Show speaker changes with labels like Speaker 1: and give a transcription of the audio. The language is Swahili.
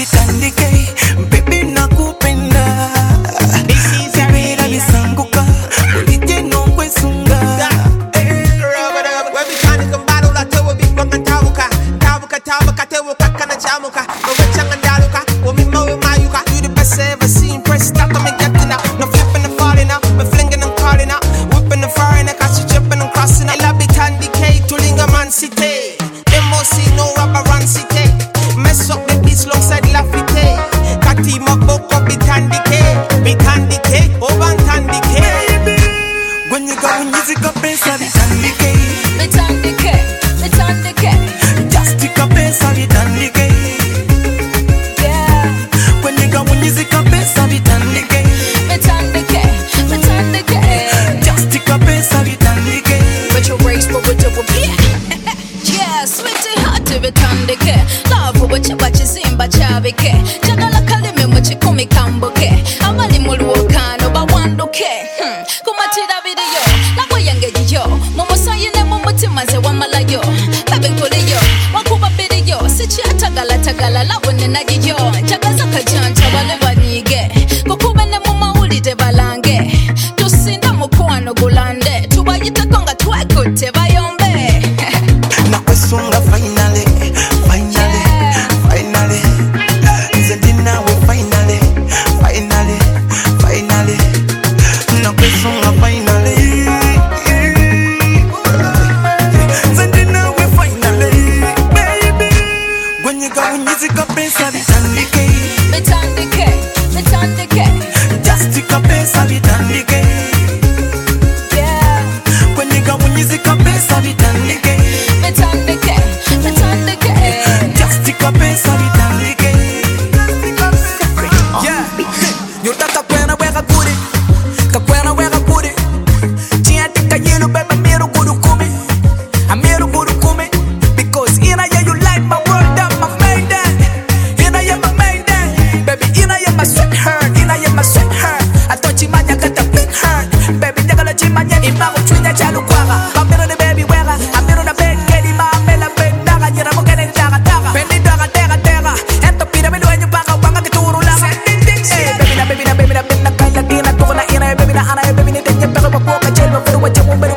Speaker 1: vitandike, baby nakupenda. Vipira visanguka, ulije nongwe sunga.
Speaker 2: Wewe bitani kumbalo la tewo bigwanga tabuka. Tabuka tewo kakana chamuka. Wewe changa ndaluka, wamima we mayuka. You the best I ever seen, press stop and getting out. No flipping and falling out, me flinging and calling out. Whipping and firing, I got you jumping and crossing out. La bitandike, tulinga man city. MOC no rubber run city. Mess up the beats alongside Lafite. Kati maboko bitandike, oh bantandike.
Speaker 1: When you go music up pesa vitandike, just stick up pesa vitandike.
Speaker 3: Yeah.
Speaker 1: When you go music up pesa vitandike, just stick up pesa vitandike.
Speaker 3: But your race, but with double yeah. Yeah, sweetie hot to vitandike. Love what you zimba chabike. Jagala kalime muchikumi kambuke. Abali muluokano bawanduke. Kumatira video. Nabo yange yo. Momo sayine mumutima ze wamalayo. Babe nkoliyo. Wakuba video. Sichi atagala labone nagiyo. Jagaza kajanja wale banyige. Kukuba ne mumawulide balange. Tusinda mukwano gulande. Tubayite konga twekute bayombe.
Speaker 1: Nakwesunga finally. Zendina we finally. Nakwesunga finally. Zendina we finally, baby. When you go music up pesa vitandike, just stick up pesa vitandike.
Speaker 3: Yeah.
Speaker 1: When you go music up pesa vitandike, just stick up pesa vitandike. Yeah, you taka kwena weka kuri, kakwena weka kuri. Chia tika yelo beba miru guru kumi, amiru guru kumi. Because ina ya you like my world and my maiden. Ina ya my maiden, baby ina ya my sweetheart, ina ya my sweetheart. I thought you manya got a big heart, baby jagala chimanya imago chwinya chalu kwaga. Amiru the baby wega, amiru the bed kedi ma amela bed naga nyera mo kene daga. Bendi daga tega, ento pira me duenyo baka wanga kituru langa. Baby na kaya gina tukuna ina baby na ana baby ni denye pero bakuka chelo pero wacha mumbe